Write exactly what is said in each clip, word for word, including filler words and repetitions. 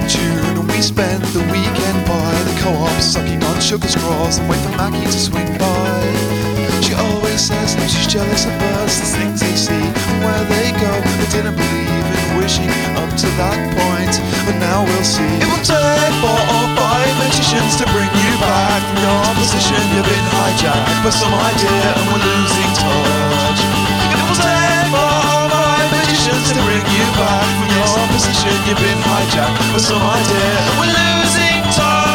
fortune. We spend the weekend by the co-op, sucking on sugar straws and wait for Mackie to swing by. She always says that she's jealous of us, the things they see and where they go. I didn't believe in wishing up to that point, but now we'll see. It will take four or five magicians to bring you back from your position. You've been hijacked by some idea and we're losing touch. It will take four or five magicians to bring you back from your position. You've been hijacked by some idea and we're losing touch.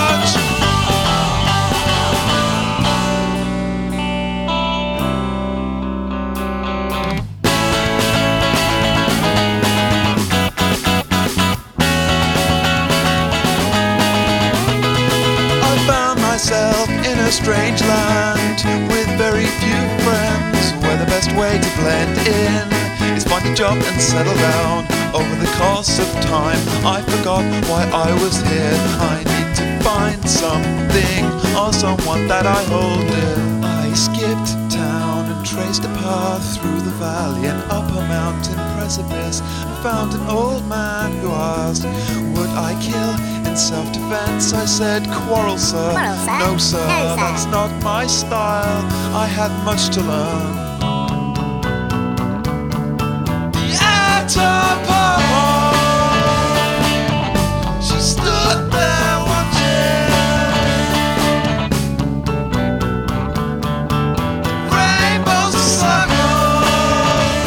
Myself in a strange land with very few friends, where the best way to blend in is find a job and settle down. Over the course of time I forgot why I was here. I need to find something or someone that I hold dear. I skipped town and traced a path through the valley and up a mountain precipice, and found an old man who asked, would I kill in self-defense? I said, quarrel sir, quarrel, sir? No, sir, no sir, that's not my style. I had much to learn. The Atapor, she stood there watching rainbows and circles.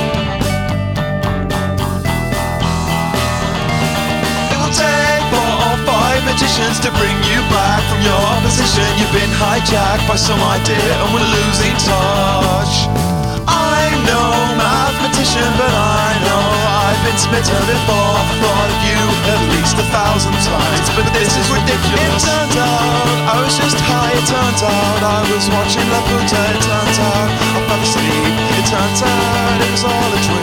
It will take four or five magicians to bring you back from your position. You've been hijacked by some idea and we're losing touch. I'm no mathematician, but I know I've been smitten before. Thought of you at least a thousand times, but this is ridiculous. It turns out I was just high. It turns out I was watching La Puta. It turns out I fell asleep. It turns out it was all a dream.